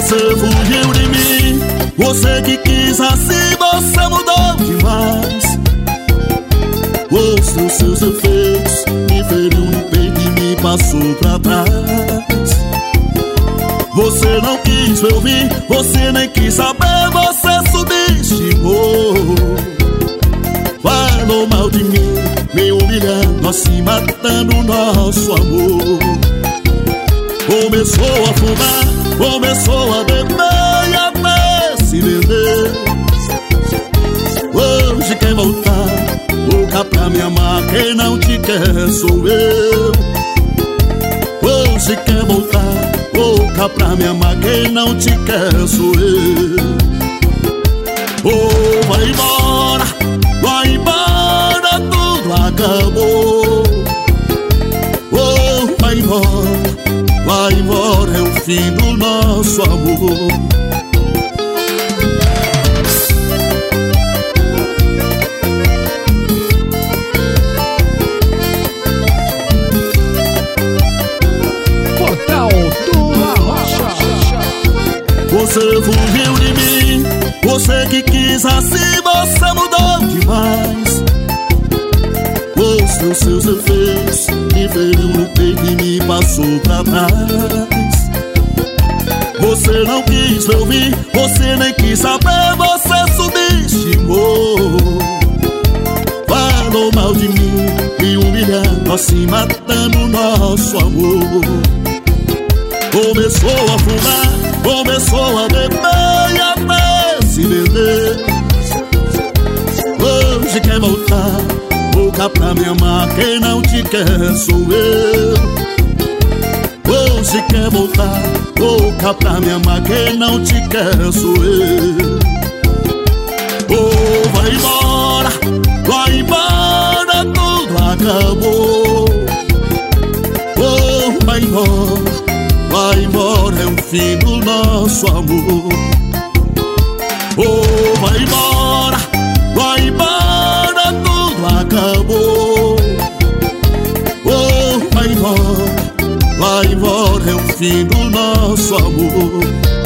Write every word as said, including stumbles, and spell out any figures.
Você fugiu de mim, você que quis assim, você mudou demais. Mostrou seus defeitos, me feriu no peito e me passou pra trás. Você não quis me ouvir, você nem quis saber, você subestimou. Falou mal de mim, me humilhando, assim matando nosso amor. Começou a fumar, começou a beber e até se vender. Hoje quer voltar, louca pra me amar, quem não te quer sou eu. Hoje quer voltar, louca pra me amar, quem não te quer sou eu. Oh, vai embora, vai embora, tudo acabou. Oh, vai embora, vai embora, é o fim do nosso amor. Portal do Arrocha. Você fugiu de mim, você que quis assim, você mudou demais. Mostrou seus defeitos, me feriu no peito e me passou pra trás. Você não quis me ouvir, você nem quis saber, você subestimou. Falou mal de mim, me humilhando, assim matando nosso amor. Começou a fumar, começou a beber e até se vender. Hoje quer voltar, louca pra me amar, quem não te quer sou eu. Hoje quer voltar, louca pra me amar, quem não te quer sou eu. Oh, vai embora, vai embora, tudo acabou. Oh, vai embora, vai embora, é o fim do nosso amor. Oh, vai embora, vai embora, tudo acabou. Oh, vai embora, vai embora, é o fim do nosso amor.